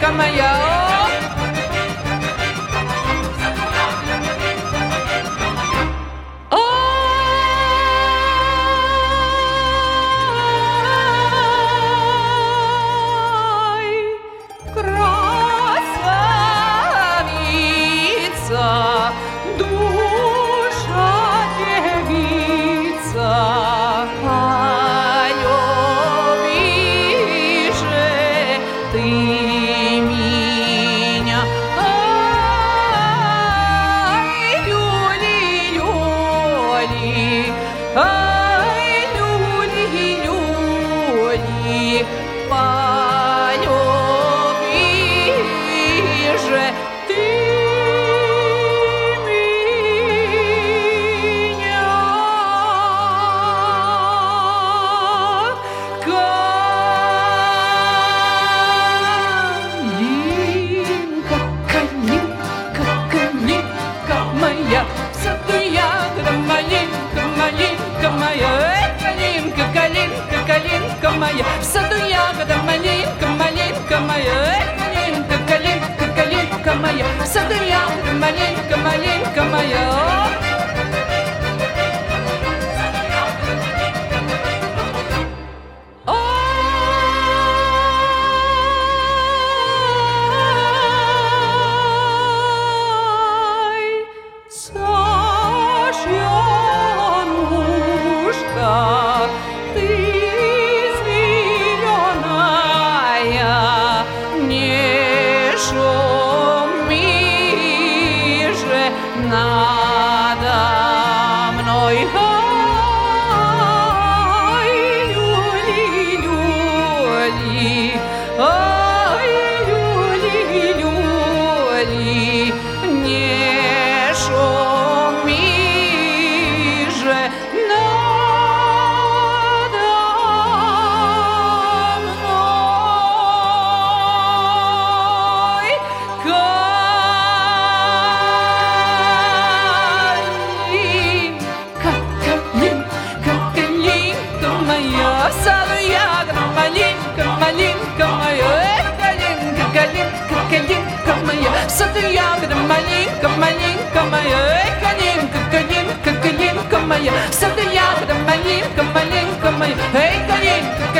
ягода моя. Моя, в саду ягода, малинка, малинка моя, калинка, калинка, калинка моя, в саду ягода, малинка, малинка моя. Надо мной, ай, люли, люли, ай, люли, люли, не шуми же надо мной. В саду ягода, малинка, малинка моя, калинка, калинка, калинка моя, в саду ягода, малинка, малинка моя, калинка, калинка, калинка моя, в саду ягода, малинка, малинка моя, калинка.